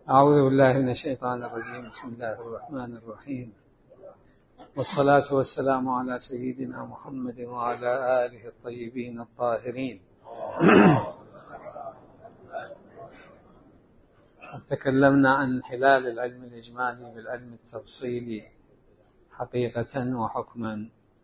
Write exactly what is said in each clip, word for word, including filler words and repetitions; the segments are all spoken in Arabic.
أعوذ بالله من الشيطان الرجيم. بسم الله الرحمن الرحيم، والصلاة والسلام على سيدنا محمد وعلى آله الطيبين الطاهرين. تكلمنا عن انحلال العلم الإجمالي بالعلم التفصيلي حقيقة وحكما.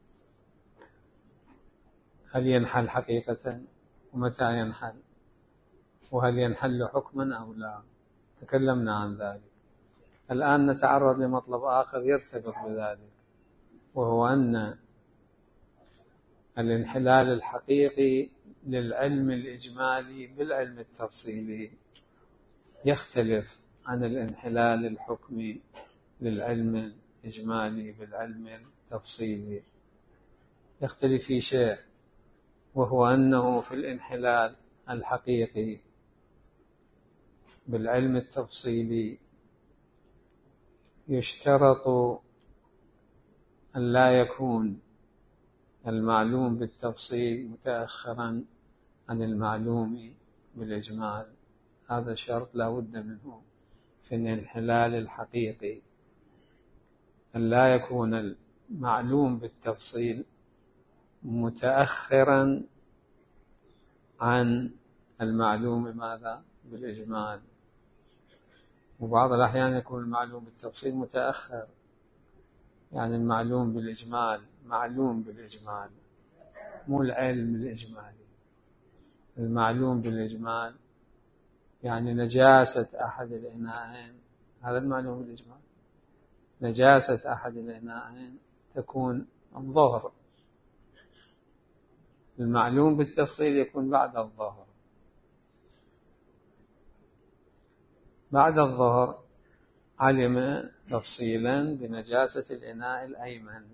هل ينحل حقيقة؟ ومتى ينحل؟ وهل ينحل حكما أو لا؟ تكلمنا عن ذلك. الآن نتعرض لمطلب آخر يرتبط بذلك، وهو أن الانحلال الحقيقي للعلم الإجمالي بالعلم التفصيلي يختلف عن الانحلال الحكمي للعلم الإجمالي بالعلم التفصيلي. يختلف في شيء، وهو أنه في الانحلال الحقيقي بالعلم التفصيلي يشترط أن لا يكون المعلوم بالتفصيل متأخرا عن المعلوم بالإجمال. هذا شرط لا بد منه في الانحلال الحقيقي، أن لا يكون المعلوم بالتفصيل متأخرا عن المعلوم ماذا؟ بالإجمال. وبعض الأحيان يكون المعلوم بالتفصيل متأخر، يعني المعلوم بالإجمال معلوم بالإجمال، مو العلم الإجمالي. المعلوم بالإجمال يعني نجاسة أحد الإناءين، هذا المعلوم بالإجمال. نجاسة أحد الإناءين تكون الظهر. المعلوم بالتفصيل يكون بعد الظهر. بعد الظهر علم تفصيلا بنجاسة الإناء الأيمن.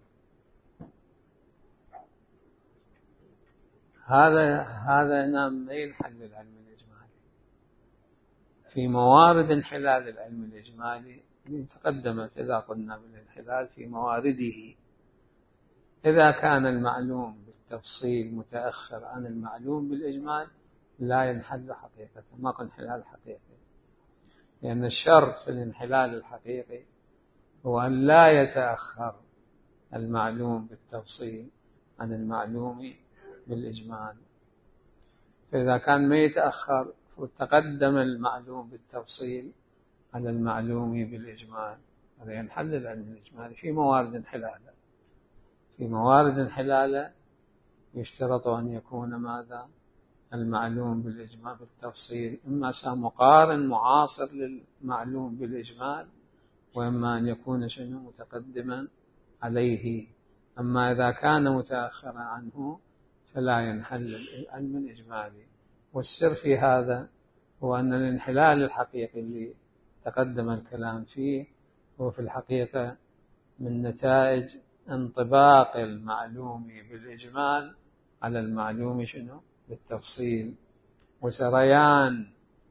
هذا هذا نعم ما ينحل العلم الإجمالي. في موارد انحلال العلم الإجمالي تقدمت إذا قلنا بالانحلال في موارده. إذا كان المعلوم بالتفصيل متأخر عن المعلوم بالإجمال لا ينحل حقيقة، ما قل انحلال حقيقي، لأن الشرط في الانحلال الحقيقي هو أن لا يتأخر المعلوم بالتفصيل عن المعلوم بالإجمال. فإذا كان ما يتأخر فتقدم المعلوم بالتفصيل على المعلوم بالإجمال، هذا ينحل العلم الإجمالي في موارد انحلاله. في موارد انحلاله يشترط أن يكون ماذا؟ المعلوم بالإجمال بالتفصيل إما مقارن معاصر للمعلوم بالإجمال، وإما أن يكون شنو متقدما عليه. أما إذا كان متأخرا عنه فلا ينحل العلم الإجمالي. والسر في هذا هو أن الانحلال الحقيقي اللي تقدم الكلام فيه هو في الحقيقة من نتائج انطباق المعلوم بالإجمال على المعلوم شنو بالتفصيل، وسريان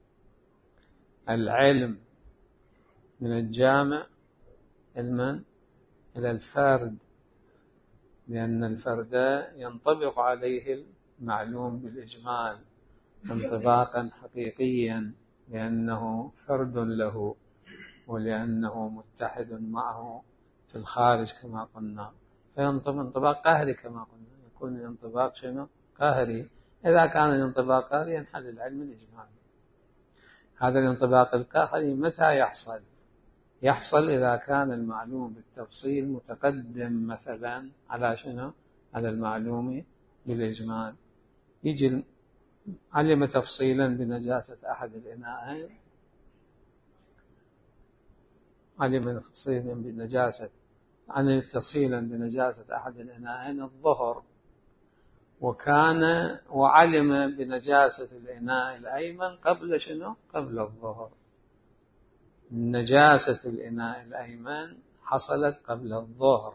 العلم من الجامع علما إلى الفرد، لأن الفرد ينطبق عليه المعلوم بالإجمال انطباقا حقيقيا، لأنه فرد له ولأنه متحد معه في الخارج كما قلنا، فينطبق انطباق قهري كما قلنا، يكون الانطباق شنو قهري. إذا كان الانطباق قهري ينحل العلم الإجمالي. هذا الانطباق القهري متى يحصل؟ يحصل إذا كان المعلوم بالتفصيل متقدم مثلا على شنو؟ على المعلوم بالإجمال. يجي علم تفصيلا بنجاسة أحد الإناءين، علم تفصيلا بنجاسة عن تفصيلا بنجاسة أحد الإناءين الظهر، وكان وعلم بنجاسة الإناء الأيمن قبل شنو؟ قبل الظهر. نجاسة الإناء الأيمن حصلت قبل الظهر،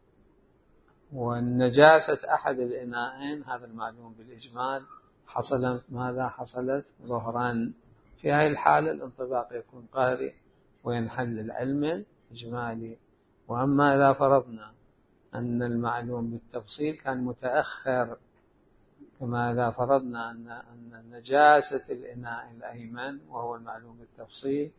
والنجاسة أحد الإناءين هذا المعلوم بالإجمال حصلت ماذا؟ حصلت ظهرا. في هذه الحالة الانطباق يكون قهري وينحل العلم الإجمالي. وأما إذا فرضنا أن المعلوم بالتفصيل كان متأخر، كما إذا فرضنا أن أن نجاسة الإناء الأيمن وهو المعلوم بالتفصيل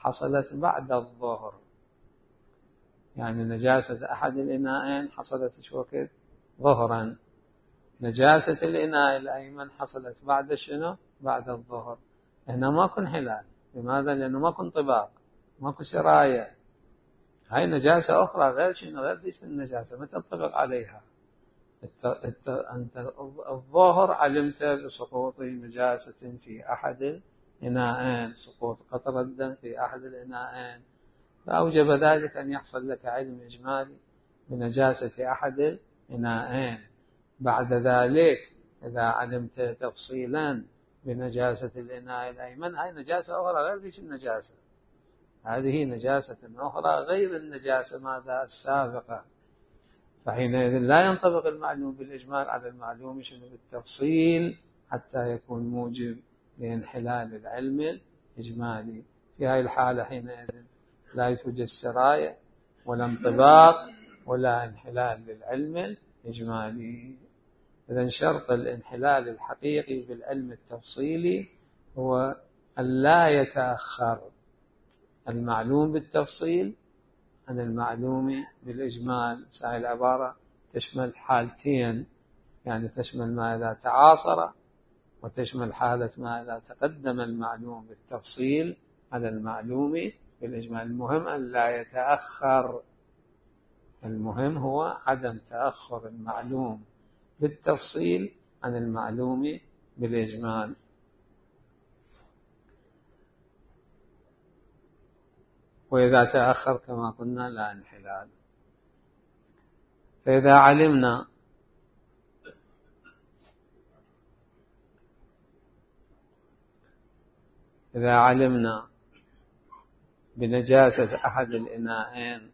حصلت بعد الظهر، يعني نجاسة أحد الإناءين حصلت شو وقت؟ ظهرا. نجاسة الإناء الأيمن حصلت بعد شنو؟ بعد الظهر. هنا ماكو انحلال. لماذا؟ لأنه ماكو انطباق، ماكو سراية. هاي نجاسة أخرى غير شنو؟ غير ذيك النجاسة ما تنطبق عليها. أنت الظهر علمت بسقوط نجاسة في أحد الإناءين، سقوط قطرة الدم في أحد الإناءين، فأوجب ذلك أن يحصل لك علم إجمالي بنجاسة أحد الإناءين. بعد ذلك إذا علمت تفصيلا بنجاسة الإناء الأيمن، هاي نجاسة أخرى غير ذيك النجاسة، هذه نجاسة أخرى غير النجاسة ماذا؟ السابقة. فحينئذ لا ينطبق المعلوم بالإجمال على المعلوم شنو بالتفصيل حتى يكون موجب لانحلال العلم الإجمالي. في هذه الحالة حينئذ لا توجد سراية ولا انطباق ولا انحلال للعلم الإجمالي. إذن شرط الانحلال الحقيقي بالعلم التفصيلي هو أن لا يتأخر المعلوم بالتفصيل عن المعلوم بالإجمال. هذه العبارة تشمل حالتين، يعني تشمل ما إذا تعاصر وتشمل حالة ما إذا تقدم المعلوم بالتفصيل على المعلوم بالإجمال. المهم أن لا يتأخر، المهم هو عدم تأخر المعلوم بالتفصيل عن المعلوم بالإجمال. وإذا تأخر كما قلنا لا انحلال. فإذا علمنا إذا علمنا بنجاسة أحد الإناءين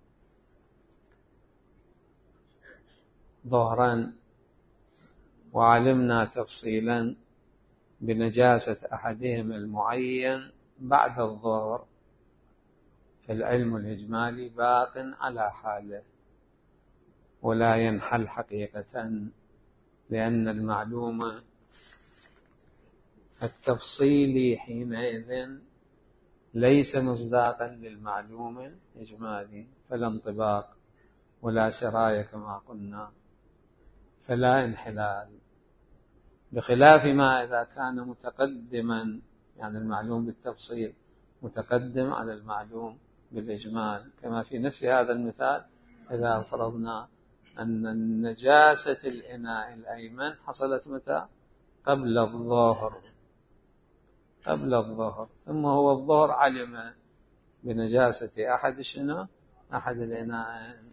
ظهرا، وعلمنا تفصيلا بنجاسة أحدهم المعين بعد الظهر، فالعلم الإجمالي باق على حاله ولا ينحل حقيقة، لأن المعلوم التفصيلي حينئذ ليس مصداقا للمعلوم الإجمالي، فلا انطباق ولا سراية كما قلنا، فلا انحلال. بخلاف ما إذا كان متقدما، يعني المعلوم بالتفصيل متقدم على المعلوم بالإجمال، كما في نفس هذا المثال إذا فرضنا أن النجاسة الإناء الأيمن حصلت متى؟ قبل الظهر، قبل الظهر، ثم هو الظهر علم بنجاسة أحد شنو؟ أحد الإناءين.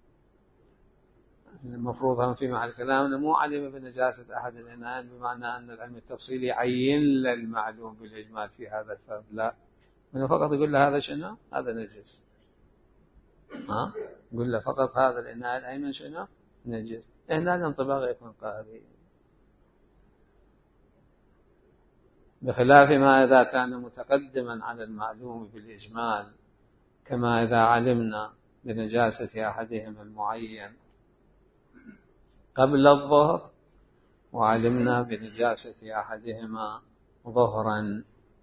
المفروض هم في محل كلامنا مو علم بنجاسة أحد الإناءين بمعنى أن العلم التفصيلي يعين للمعلوم بالإجمال في هذا الفرد، لا، من فقط يقول له هذا شنو؟ هذا نجس. ها؟ يقول له فقط هذا الإناء الأيمن شنو؟ نجس. هنا الانطباق يكون قهري. بخلاف ما إذا كان متقدما على المعلوم بالإجمال، كما إذا علمنا بنجاسة أحدهم المعين قبل الظهر وعلمنا بنجاسة أحدهما ظهرا،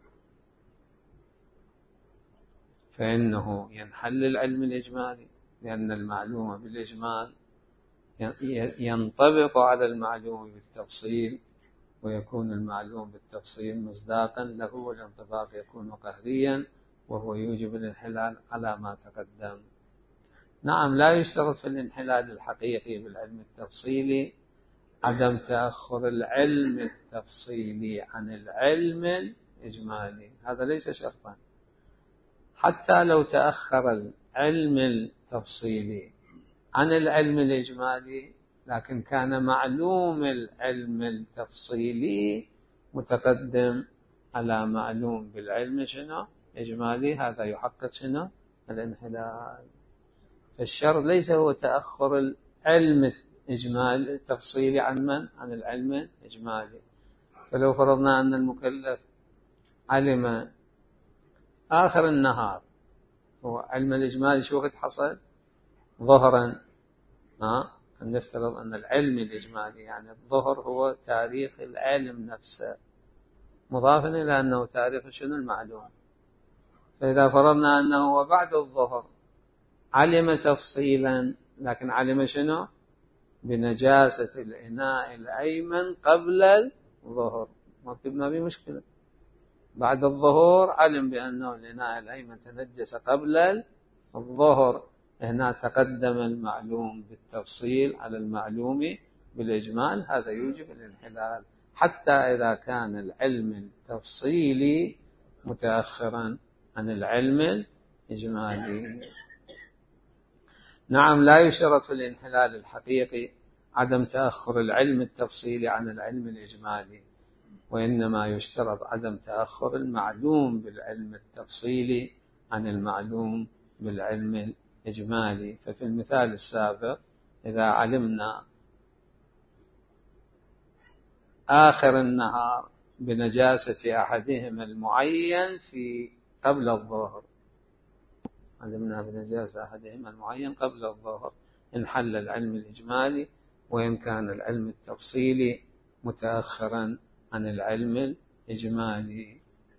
فإنه ينحل العلم الإجمالي، لأن المعلوم بالإجمال ينطبق على المعلوم بالتفصيل، ويكون المعلوم بالتفصيل مصداقا له، والانطباق يكون قهريا وهو يوجب الانحلال على ما تقدم. نعم، لا يشترط في الانحلال الحقيقي بالعلم التفصيلي عدم تأخر العلم التفصيلي عن العلم الإجمالي، هذا ليس شرطا. حتى لو تأخر العلم التفصيلي عن العلم الإجمالي، لكن كان معلوم العلم التفصيلي متقدم على معلوم بالعلم شنو؟ إجمالي، هذا يحقق شنو؟ الانحلال. فالشرط ليس هو تأخر العلم الإجمالي التفصيلي عن من؟ عن العلم الإجمالي. فلو فرضنا أن المكلف علم آخر النهار، هو علم الإجمالي شو وقت حصل؟ ظهرا. ها؟ نفترض أن العلم الإجمالي يعني الظهر هو تاريخ العلم نفسه، مضافا إلى أنه تاريخ شنو؟ المعلوم. فإذا فرضنا أنه وبعد الظهر علم تفصيلا، لكن علم شنو؟ بنجاسة الإناء الأيمن قبل الظهر، ما في مشكلة. بعد الظهر علم بأنه الإناء الأيمن تنجس قبل الظهر، هنا تقدم المعلوم بالتفصيل على المعلوم بالإجمال، هذا يوجب الانحلال حتى إذا كان العلم التفصيلي متأخرا عن العلم الإجمالي. نعم، لا يشترط في الانحلال الحقيقي عدم تأخر العلم التفصيلي عن العلم الإجمالي، وإنما يشترط عدم تأخر المعلوم بالعلم التفصيلي عن المعلوم بالعلم الإجمالي. ففي المثال السابق إذا علمنا آخر النهار بنجاسة أحدهما المعين في قبل الظهر، علمنا بنجاسة أحدهما المعين قبل الظهر، انحل العلم الإجمالي وإن كان العلم التفصيلي متأخرا عن العلم الإجمالي.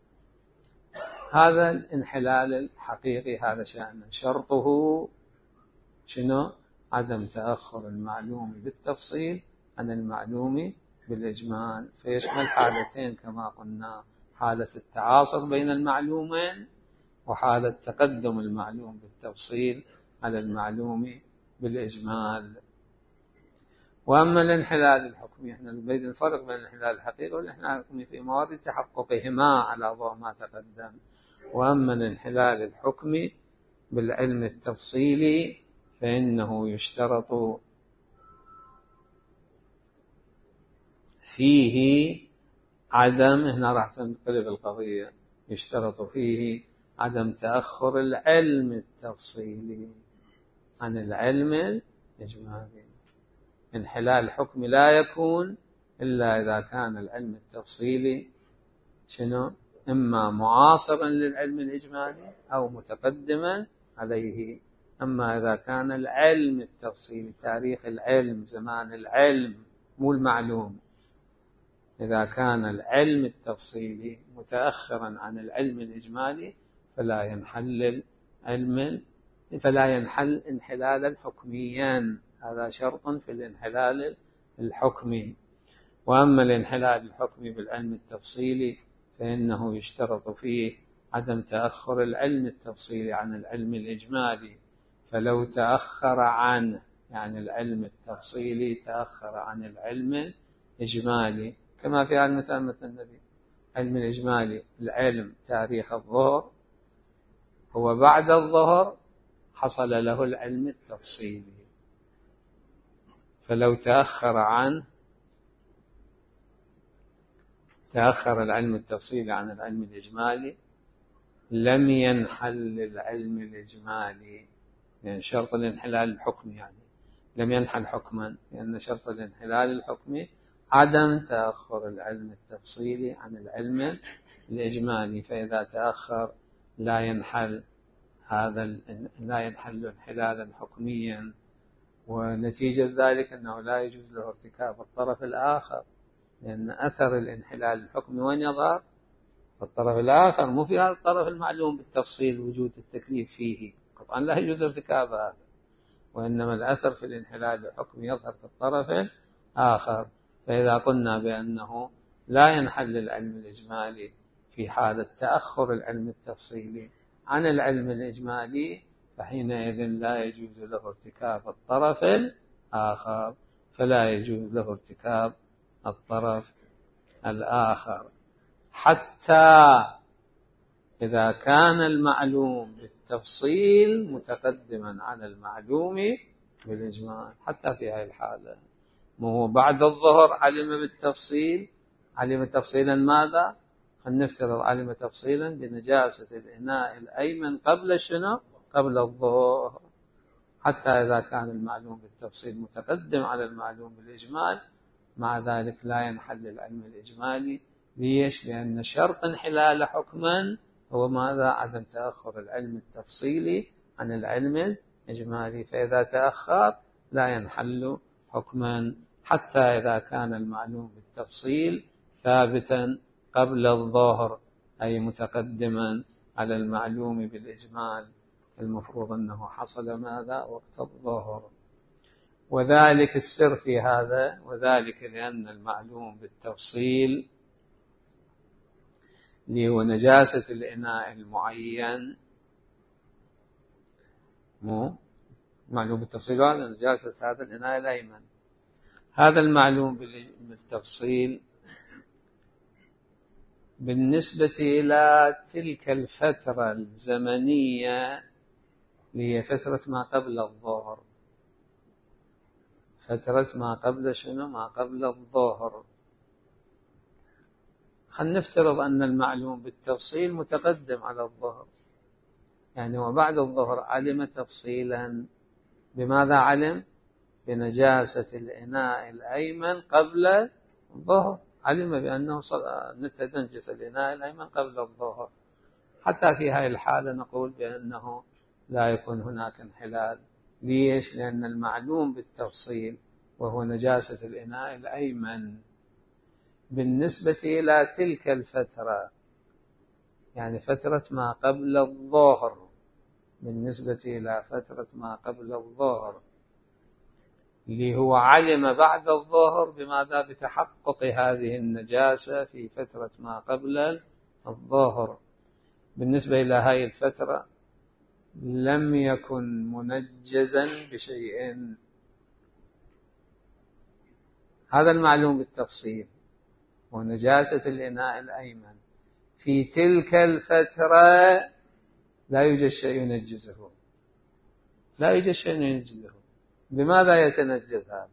هذا الانحلال الحقيقي هذا شأنه، شرطه شنو؟ عدم تأخر المعلوم بالتفصيل عن المعلوم بالإجمال، فيشمل حالتين كما قلنا، حالة التعاصر بين المعلومين وحالة تقدم المعلوم بالتفصيل على المعلوم بالإجمال. وأما الانحلال الحكمي، احنا نريد نفرق بين الانحلال الحقيقي والانحلال الحكمي في موارد تحققهما على ضوء ما تقدم. وأما الانحلال الحكمي بالعلم التفصيلي فإنه يشترط فيه عدم، هنا راح تنقلب القضية، يشترط فيه عدم تأخر العلم التفصيلي عن العلم الإجمالي. انحلال الحكم لا يكون إلا إذا كان العلم التفصيلي شنو؟ إما معاصرا للعلم الإجمالي أو متقدما عليه. أما إذا كان العلم التفصيلي، تاريخ العلم، زمان العلم، مو المعلوم، إذا كان العلم التفصيلي متأخرا عن العلم الإجمالي فلا ينحل العلم، فلا ينحل انحلالا حكميا، هذا شرط في الانحلال الحكمي. وأما الانحلال الحكمي بالعلم التفصيلي فإنه يشترط فيه عدم تأخر العلم التفصيلي عن العلم الإجمالي، فلو تأخر عنه، يعني العلم التفصيلي تأخر عن العلم الإجمالي، كما في علم مثل النبي، علم الإجمالي العلم تاريخ الظهر، هو بعد الظهر حصل له العلم التفصيلي، فلو تأخر عنه، تأخر العلم التفصيلي عن العلم الإجمالي لم ينحل العلم الإجمالي، يعني شرط الانحلال الحكمي، يعني لم ينحل حكما، لأن شرط الانحلال الحكمي عدم تأخر العلم التفصيلي عن العلم الإجمالي، فإذا تأخر لا ينحل هذا لا ينحل انحلالا حكميا، ونتيجة ذلك أنه لا يجوز له ارتكاب الطرف الآخر، لأن أثر الانحلال الحكمي وين يظهر؟ الطرف الآخر، مو في هذا الطرف المعلوم بالتفصيل وجود التكليف فيه، قطعا لا يجوز ارتكاب هذا، وإنما الأثر في الانحلال الحكمي يظهر في الطرف الآخر. فإذا قلنا بأنه لا ينحل العلم الإجمالي في حالة تأخر العلم التفصيلي عن العلم الإجمالي، فحينئذ لا يجوز له ارتكاب الطرف الآخر، فلا يجوز له ارتكاب الطرف الآخر حتى إذا كان المعلوم بالتفصيل متقدما على المعلوم بالإجمال. حتى في هذه الحالة، وهو بعد الظهر علم بالتفصيل، علم تفصيلا ماذا؟ خلينا نفترض علم تفصيلا بنجاسة الإناء الأيمن قبل شنو؟ قبل الظهر. حتى إذا كان المعلوم بالتفصيل متقدم على المعلوم بالإجمال، مع ذلك لا ينحل العلم الإجمالي. ليش؟ لأن شرط انحلال حكما هو ماذا؟ عدم تأخر العلم التفصيلي عن العلم الإجمالي، فإذا تأخر لا ينحل حكما حتى إذا كان المعلوم بالتفصيل ثابتا قبل الظهر، أي متقدما على المعلوم بالإجمال المفروض أنه حصل ماذا؟ وقت الظهر. وذلك السر في هذا، وذلك لأن المعلوم بالتفصيل اللي هو نجاسة الإناء المعين، مو معلوم بالتفصيل هذا نجاسة هذا الإناء الأيمن، هذا المعلوم بالتفصيل بالنسبة إلى تلك الفترة الزمنية اللي هي فترة ما قبل الظهر، فترة ما قبل شنو؟ ما قبل الظهر. خلينا نفترض أن المعلوم بالتفصيل متقدم على الظهر، يعني وبعد الظهر علم تفصيلا بماذا علم؟ بنجاسة الإناء الأيمن قبل الظهر، علم بأنه تنجس الإناء الأيمن قبل الظهر. حتى في هذه الحالة نقول بأنه لا يكون هناك انحلال. ليش؟ لأن المعلوم بالتفصيل وهو نجاسة الإناء الأيمن بالنسبة إلى تلك الفترة، يعني فترة ما قبل الظهر، بالنسبة إلى فترة ما قبل الظهر اللي هو علم بعد الظهر بماذا؟ بتحقق هذه النجاسة في فترة ما قبل الظهر. بالنسبة إلى هذه الفترة لم يكن منجزا بشيء، هذا المعلوم بالتفصيل ونجاسة الإناء الأيمن في تلك الفترة لا يوجد شيء ينجزه، لا يوجد شيء ينجزه. بماذا يتنجز هذا؟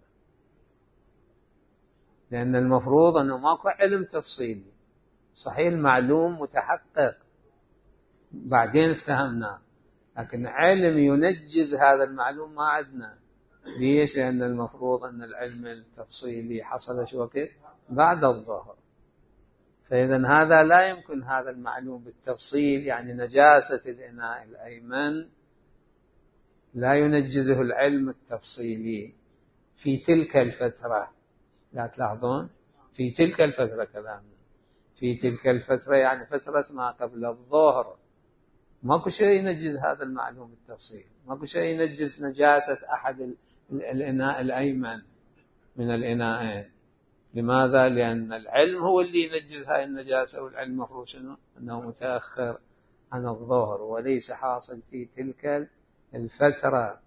لأن المفروض أنه ماكو علم تفصيلي، صحيح المعلوم متحقق بعدين فهمناه، لكن علم ينجز هذا المعلوم ما عندنا. ليش؟ لأن المفروض أن العلم التفصيلي حصل شو وقت؟ بعد الظهر. فإذا هذا لا يمكن، هذا المعلوم بالتفصيل يعني نجاسة الإناء الأيمن لا ينجزه العلم التفصيلي في تلك الفترة. لا تلاحظون؟ في تلك الفترة كلامنا، في تلك الفترة يعني فترة ما قبل الظهر، ماكو شيء ينجز هذا المعلوم بالتفصيل، ماكو شيء ينجز نجاسة أحد الإناء الأيمن من الإناءين. لماذا؟ لأن العلم هو اللي ينجز هاي النجاسة، والعلم مفروض شنو؟ أنه متأخر عن الظهر وليس حاصل في تلك الفترة.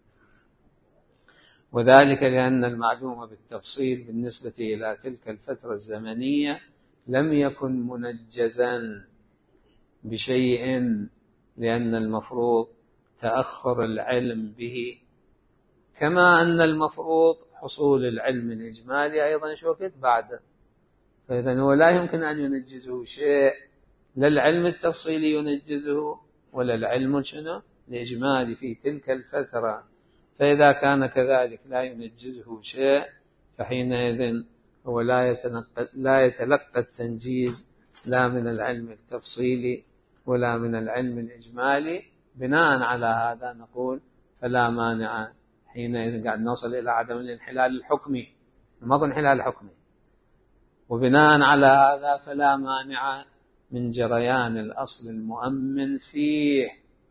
وذلك لأن المعلوم بالتفصيل بالنسبة إلى تلك الفترة الزمنية لم يكن منجزا بشيء، لأن المفروض تأخر العلم به، كما أن المفروض حصول العلم الإجمالي أيضا شو وقت؟ بعده. فإذا هو لا يمكن أن ينجزه شيء، لا العلم التفصيلي ينجزه ولا العلم شنو؟ الإجمالي في تلك الفترة. فإذا كان كذلك لا ينجزه شيء فحينئذ هو لا يتلقى, لا يتلقى التنجيز لا من العلم التفصيلي ولا من العلم الإجمالي. بناء على هذا نقول فلا مانع، حينئذ قاعد نوصل إلى عدم الانحلال الحكمي، ما قلنا انحلال حكمي. وبناء على هذا فلا مانع من جريان الأصل المؤمن فيه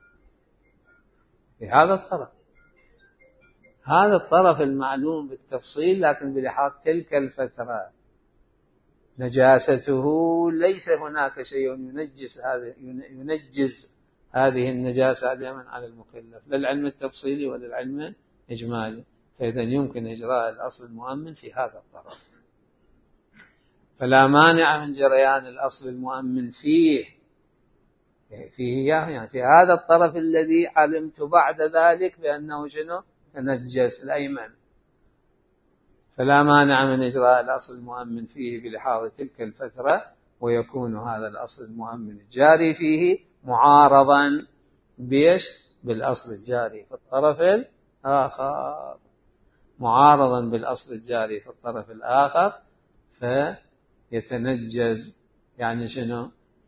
في هذا الطرف، هذا الطرف المعلوم بالتفصيل، لكن بلحاظ تلك الفترة نجاسته ليس هناك شيء ينجز هذا ينجز هذه النجاسة اليمن على المكلف، لا العلم التفصيلي ولا العلم الإجمالي. فإذا يمكن إجراء الأصل المؤمن في هذا الطرف. فلا مانع من جريان الأصل المؤمن فيه فيه يعني في هذا الطرف الذي علمت بعد ذلك بأنه شنو؟ تنجس الأيمن. فلا مانع من إجراء الأصل المؤمن فيه بلحاظ تلك الفترة، ويكون هذا الأصل المؤمن الجاري فيه معارضا بيش؟ بالأصل الجاري في الطرف الآخر، معارضا بالأصل الجاري في الطرف الآخر، فيتنجز يعني شنو؟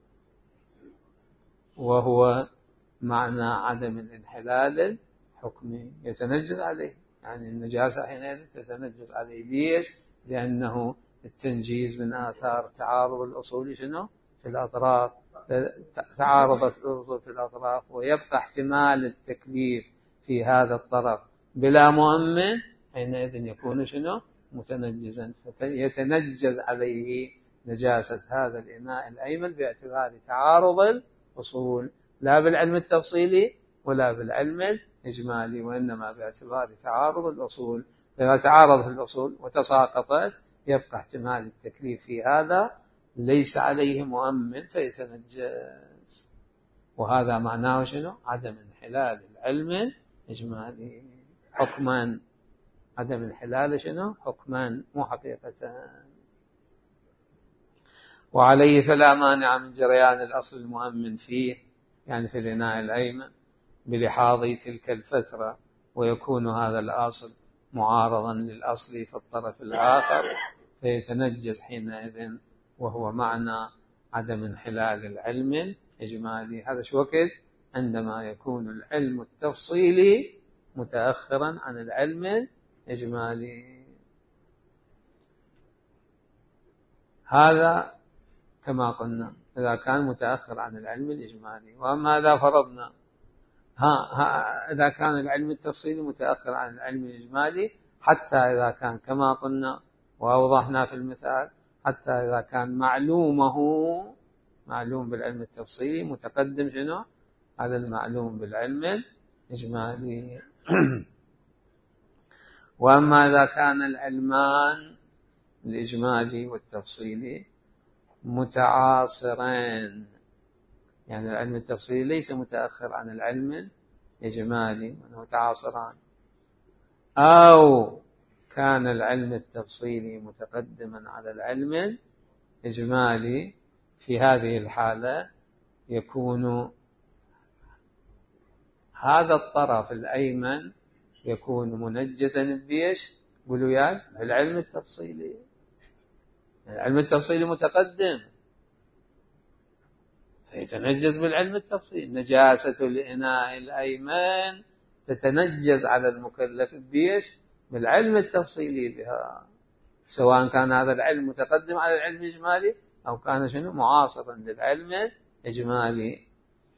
وهو معنى عدم الانحلال الحكمي، يتنجز عليه، يعني النجاسة حينئذ تتنجز عليه. ليش؟ لأنه التنجيز من آثار تعارض الأصول شنو؟ في الأطراف، تعارضت الأصول في الأطراف ويبقى احتمال التكليف في هذا الطرف بلا مؤمن، حينئذ يكون شنو؟ متنجزا، فيتنجز عليه نجاسة هذا الإناء الأيمن باعتبار تعارض الأصول، لا بالعلم التفصيلي ولا بالعلم الإجمالي، وإنما باعتبار تعارض الأصول. إذا تعارضت الأصول وتساقطت يبقى احتمال التكليف في هذا ليس عليه مؤمن فيتنجس، وهذا معناه شنو؟ عدم انحلال العلم الإجمالي حكما. عدم انحلال شنو؟ حكما مو حقيقة. وعليه فلا مانع من جريان الأصل المؤمن فيه، يعني في الإناء الأيمن، بلحاظ تلك الفترة، ويكون هذا الأصل معارضا للأصل في الطرف الآخر فيتنجس حينئذ، وهو معنى عدم انحلال العلم الإجمالي. هذا شو وقت؟ عندما يكون العلم التفصيلي متأخرا عن العلم الإجمالي. هذا كما قلنا إذا كان متأخر عن العلم الإجمالي. وأما إذا فرضنا ها, ها إذا كان العلم التفصيلي متأخر عن العلم الإجمالي، حتى إذا كان كما قلنا وأوضحنا في المثال، حتى إذا كان معلومه معلوم بالعلم التفصيلي متقدم شنو؟ على المعلوم بالعلم الإجمالي. وأما إذا كان العلمان الإجمالي والتفصيلي متعاصرين، يعني العلم التفصيلي ليس متأخر عن العلم الإجمالي وأنه متعاصران، أو كان العلم التفصيلي متقدما على العلم الإجمالي، في هذه الحالة يكون هذا الطرف الأيمن يكون منجزا بيش؟ قولوا يا العلم التفصيلي. العلم التفصيلي متقدم فيتنجز بالعلم التفصيلي. نجاسة الإناء الأيمن تتنجز على المكلف بيش؟ بالعلم التفصيلي بها، سواء كان هذا العلم متقدم على العلم الإجمالي أو كان شنو؟ معاصرا للعلم الإجمالي.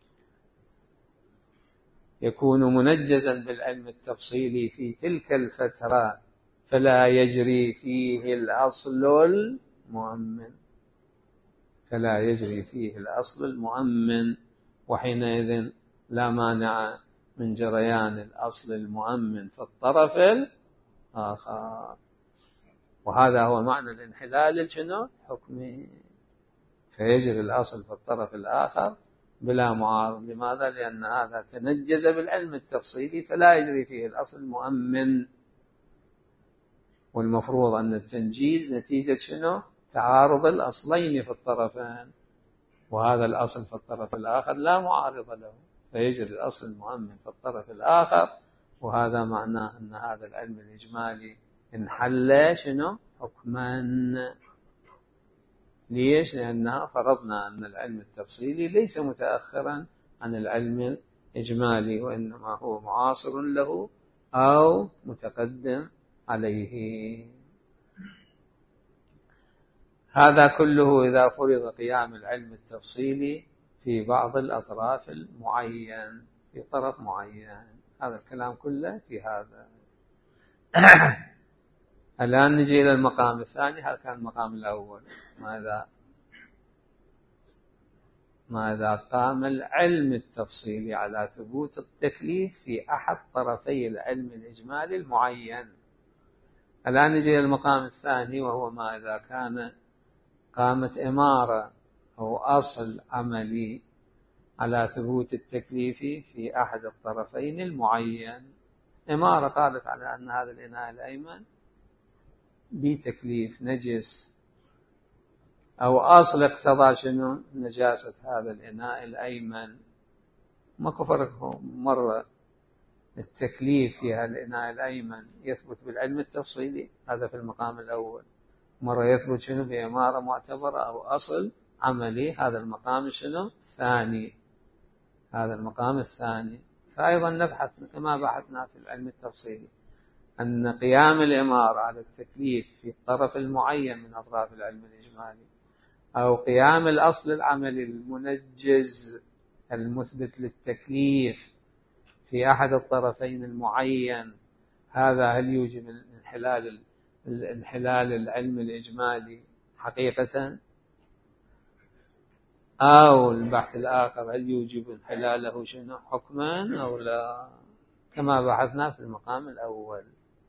يكون منجزا بالعلم التفصيلي في تلك الفترة، فلا يجري فيه الأصل المؤمن فلا يجري فيه الأصل المؤمن وحينئذ لا مانع من جريان الأصل المؤمن في الطرف الآخر. وهذا هو معنى الانحلال شنو؟ حكمي، فيجري الأصل في الطرف الآخر بلا معارض. لماذا؟ لأن هذا تنجز بالعلم التفصيلي فلا يجري فيه الأصل المؤمن، والمفروض أن التنجيز نتيجة شنو؟ تعارض الأصلين في الطرفين، وهذا الأصل في الطرف الآخر لا معارض له، فيجري الأصل المؤمن في الطرف الآخر. وهذا معناه أن هذا العلم الإجمالي انحل شنو؟ حكما. ليش؟ لأنها فرضنا أن العلم التفصيلي ليس متأخرا عن العلم الإجمالي، وإنما هو معاصر له أو متقدم عليه. هذا كله إذا فرض قيام العلم التفصيلي في بعض الأطراف المعين، في طرف معين. هذا الكلام كله في هذا. الآن نجي إلى المقام الثاني. هذا كان المقام الأول. ماذا ماذا قام العلم التفصيلي على ثبوت التكليف في أحد طرفي العلم الإجمالي المعين. الآن نجي إلى المقام الثاني، وهو ما إذا كان قامت إمارة أو أصل عملي على ثبوت التكليف في أحد الطرفين المعين. إمارة قالت على أن هذا الإناء الأيمن بتكليف نجس، أو أصل اقتضى شنو؟ نجاسة هذا الإناء الأيمن. ما كفرق مرة التكليف في هذا الإناء الأيمن يثبت بالعلم التفصيلي، هذا في المقام الأول. مرة يثبت شنو؟ بإمارة معتبرة أو أصل عملي، هذا المقام شنو؟ الثاني. هذا المقام الثاني. فأيضا نبحث كما بحثنا في العلم التفصيلي أن قيام الإمارة على التكليف في الطرف المعين من أطراف العلم الإجمالي أو قيام الأصل العملي المنجز المثبت للتكليف في أحد الطرفين المعين، هذا هل يوجب الانحلال الانحلال العلم الإجمالي حقيقة؟ أو البحث الآخر هل يوجب انحلاله شنو حكما أو لا، كما بحثنا في المقام الأول.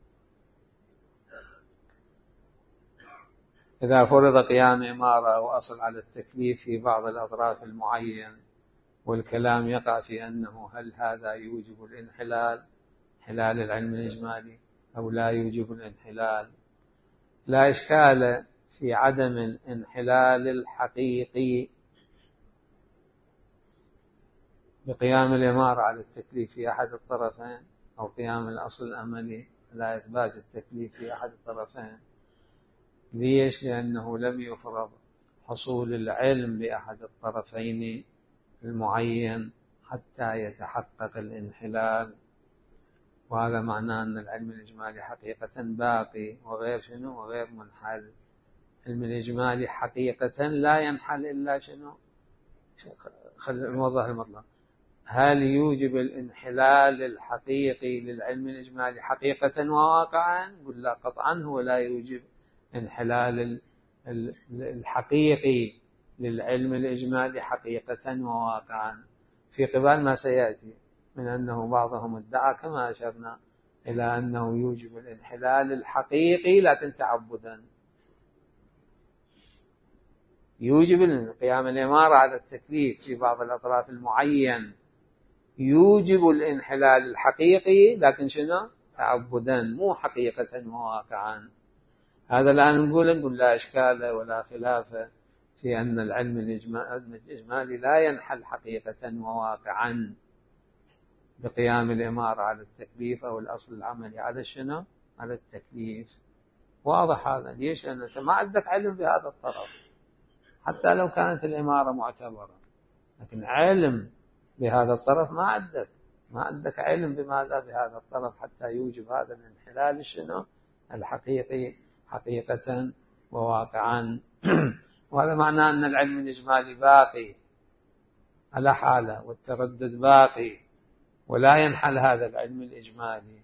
إذا فرض قيام إمارة أو أصل على التكليف في بعض الأطراف المعين والكلام يقع في أنه هل هذا يوجب الانحلال انحلال العلم الإجمالي أو لا يوجب الانحلال، لا إشكال في عدم الانحلال الحقيقي بقيام الإمارة على التكليف في أحد الطرفين أو قيام الأصل الأملي على إثبات التكليف في أحد الطرفين. ليش؟ لأنه لم يفرض حصول العلم بأحد الطرفين المعين حتى يتحقق الانحلال، وهذا معناه أن العلم الإجمالي حقيقة باقي وغير شنو وغير منحل. العلم الإجمالي حقيقة لا ينحل إلا شنو، خلينا نوضح المطلب، هل يوجب الانحلال الحقيقي للعلم الإجمالي حقيقة وواقعا؟ قل لا قطعا، هو لا يوجب انحلال الحقيقي للعلم الإجمالي حقيقة وواقعا، في قبال ما سيأتي من أنه بعضهم ادعى كما أشرنا إلى أنه يوجب الانحلال الحقيقي لكن تعبدا، يوجب قيام الإمارة على التكليف في بعض الأطراف المعين يوجب الانحلال الحقيقي لكن شنو تعبدا مو حقيقة وواقعا. هذا الآن نقول نقول لا إشكال ولا خلاف في أن العلم الإجمالي لا ينحل حقيقة وواقعا بقيام الإمارة على التكليف أو الأصل العملي على شنو على التكليف. واضح هذا؟ ليش؟ لأنك ما عندك علم بهذا الطرف حتى لو كانت الإمارة معتبرة، لكن علم بهذا الطرف ما عندك، ما عندك علم بماذا بهذا الطرف حتى يوجب هذا الانحلال شنو الحقيقي حقيقة وواقعا. وهذا معناه أن العلم الإجمالي باقي على حاله والتردد باقي ولا ينحل هذا العلم الإجمالي.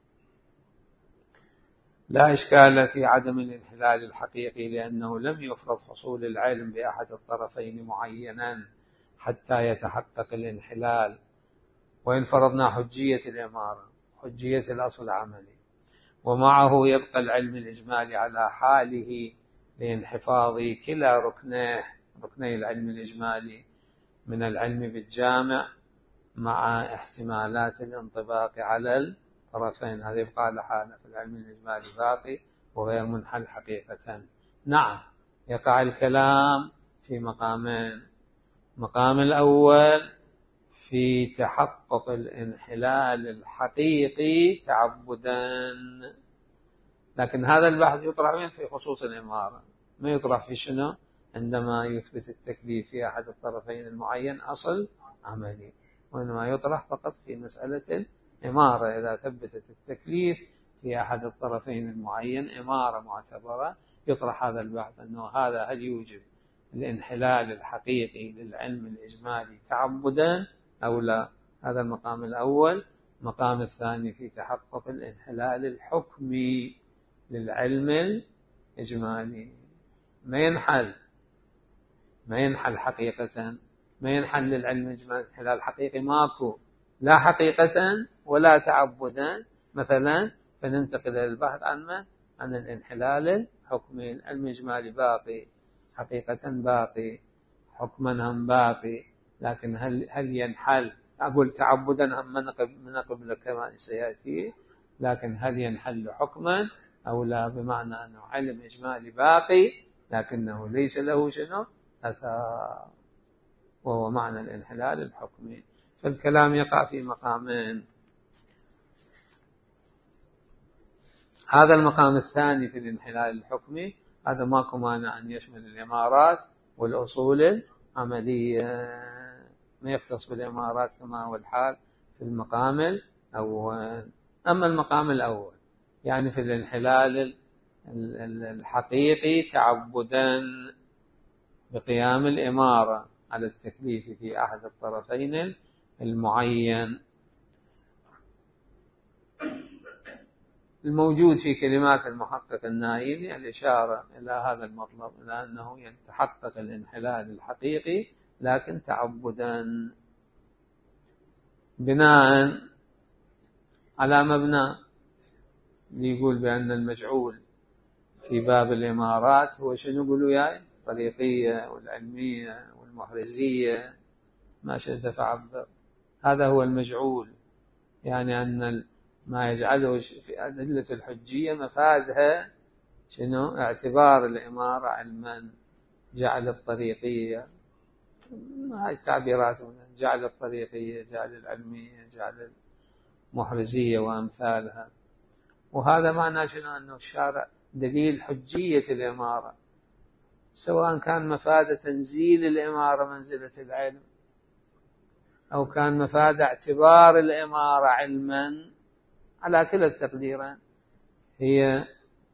لا إشكال في عدم الانحلال الحقيقي لأنه لم يفرض حصول العلم بأحد الطرفين معينا حتى يتحقق الانحلال، وإن فرضنا حجية الإمارة حجية الأصل العملي ومعه يبقى العلم الإجمالي على حاله لانحفاظ كلا ركنيه ركني العلم الإجمالي من العلم بالجامع مع احتمالات الانطباق على الطرفين، هذا يبقى على حاله في العلم الإجمالي باقي وغير منحل حقيقة. نعم يقع الكلام في مقامين، مقام الأول في تحقق الانحلال الحقيقي تعبدا، لكن هذا البحث يطرح وين؟ في خصوص الإمارة، ما يطرح في شنو عندما يثبت التكليف في أحد الطرفين المعين أصل عملي، وإنما يطرح فقط في مسألة الإمارة. إذا ثبتت التكليف في أحد الطرفين المعين إمارة معتبرة يطرح هذا البحث أنه هذا هل يوجب الانحلال الحقيقي للعلم الإجمالي تعبدا أو لا. هذا المقام الأول. المقام الثاني في تحقق الانحلال الحكمي للعلم الإجمالي، ما ينحل ما ينحل حقيقة، ما ينحل للعلم الإجمالي انحلال حقيقي، ماكو لا حقيقة ولا تعبدا مثلا، فننتقل إلى البحث عن من؟ عن الانحلال الحكمي. العلم الإجمالي باقي حقيقة باقي حكما هم باقي، لكن هل هل ينحل؟ أقول تعبدا هم من قبل كما سيأتي، لكن هل ينحل حكما أو لا، بمعنى أنه علم إجمالي باقي لكنه ليس له شنو أثار، وهو معنى الانحلال الحكمي. فالكلام يقع في مقامين. هذا المقام الثاني في الانحلال الحكمي، هذا ماكو مانع أن يشمل الإمارات والأصول العملية، ما يختص بالإمارات كما هو الحال في المقام الأول. أما المقام الأول يعني في الانحلال الحقيقي تعبدا بقيام الإمارة على التكليف في أحد الطرفين المعين. الموجود في كلمات المحقق النائلي الإشارة إلى هذا المطلب، إلى أنه يتحقق الانحلال الحقيقي لكن تعبدا، بناء على مبنى يقول بأن المجعول في باب الإمارات هو شنو؟ يقولوا ياي الطريقية والعلمية والمحرزية، ما شئت فعبر. هذا هو المجعول، يعني أن ما يجعله في أدلة الحجية مفادها شنو؟ اعتبار الإمارة علما، جعل الطريقية، هاي التعبيرات، جعل الطريقية، جعل العلمية، جعل المحرزية وأمثالها. وهذا معناه شنو؟ أنه الشارع دليل حجية الإمارة، سواء كان مفاد تنزيل الإمارة منزلة العلم أو كان مفاد اعتبار الإمارة علما، على كلا التقديرين هي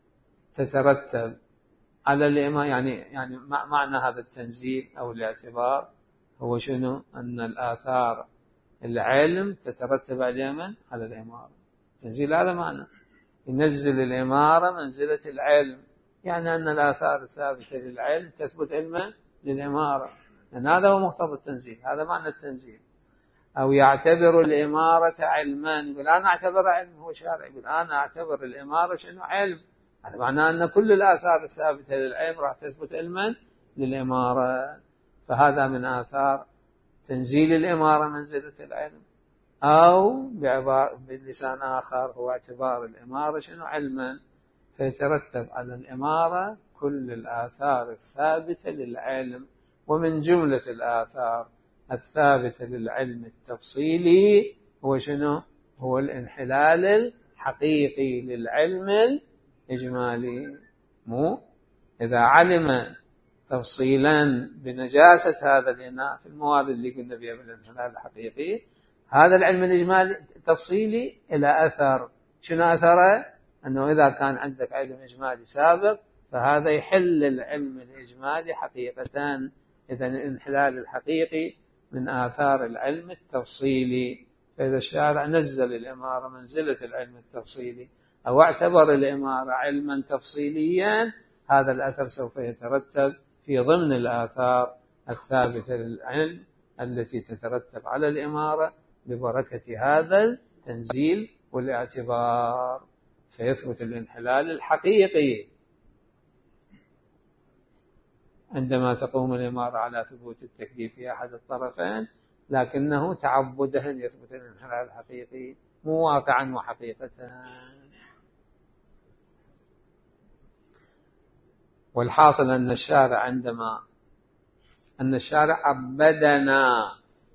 تترتب على الإمارة. يعني يعني معنى هذا التنزيل أو الاعتبار هو شنو؟ أن الآثار العلم تترتب على من؟ على الإمارة. تنزيل هذا معنى ينزل الإمارة منزلة العلم، يعني أن الآثار الثابتة للعلم تثبت علما للإمارة، لأن هذا هو مقتضى التنزيل، هذا معنى التنزيل. أو يعتبر الإمارة علما، يقول أنا أعتبر علم، هو شارع يقول أنا أعتبر الإمارة شنو؟ علم. هذا معناه أن كل الآثار الثابتة للعلم راح تثبت علما للإمارة، فهذا من آثار تنزيل الإمارة منزلة العلم. أو بلسان آخر هو اعتبار الإمارة شنو؟ علما، فيترتب على الإمارة كل الآثار الثابتة للعلم. ومن جملة الآثار الثابتة للعلم التفصيلي هو شنو؟ هو الانحلال الحقيقي للعلم الإجمالي. مو إذا علم تفصيلا بنجاسة هذا الإناء في المواد اللي قلنا بها بالانحلال الحقيقي، هذا العلم الإجمالي تفصيلي إلى أثر. شنو أثره؟ أنه إذا كان عندك علم إجمالي سابق فهذا يحل العلم الإجمالي حقيقة. إذا الانحلال الحقيقي من آثار العلم التفصيلي. فإذا الشارع نزل الإمارة منزلة العلم التفصيلي أو اعتبر الإمارة علما تفصيليا، هذا الأثر سوف يترتب في ضمن الآثار الثابتة للعلم التي تترتب على الإمارة ببركة هذا التنزيل والاعتبار، فيثبت الانحلال الحقيقي عندما تقوم الإمارة على ثبوت التكليف في أحد الطرفين، لكنه تعبدها يثبت الانحلال الحقيقي مو واقعا وحقيقة. والحاصل أن الشارع عندما أن الشارع عبدنا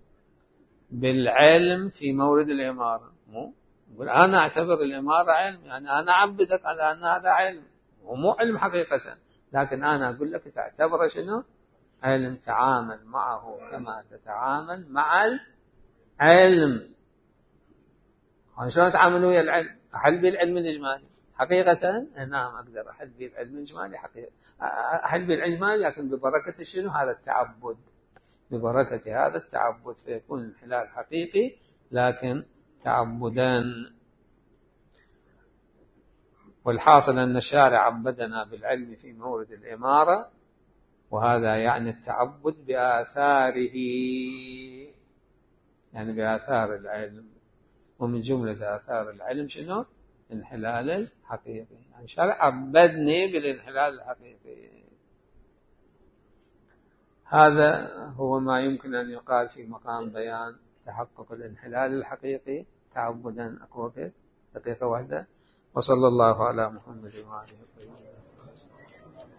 بالعلم في مورد الإمارة، مو يقول أنا أعتبر الإمارة علم، يعني أنا أعبدك على أن هذا علم ومو علم حقيقة، لكن أنا أقول لك تعتبر شنو؟ علم، تعامل معه كما تتعامل مع العلم. شلون أتعامل ويا العلم؟ أحل بالعلم الإجمالي حقيقة، نعم أقدر أحل بالعلم الإجمالي حقيقة، أحل بالعلم الإجمالي لكن ببركة شنو؟ هذا التعبد، ببركة هذا التعبد فيكون انحلال حقيقي لكن تعبدا. والحاصل أن الشارع عبدنا بالعلم في مورد الإمارة، وهذا يعني التعبد بآثاره، يعني بآثار العلم. ومن جملة آثار العلم شنو؟ انحلال الحقيقي، يعني الشارع عبدني بالانحلال الحقيقي. هذا هو ما يمكن أن يقال في مقام بيان تحقق الانحلال الحقيقي تعبدا. أقوى دقيقة واحدة. وصلى الله على محمد وآله وصحبه.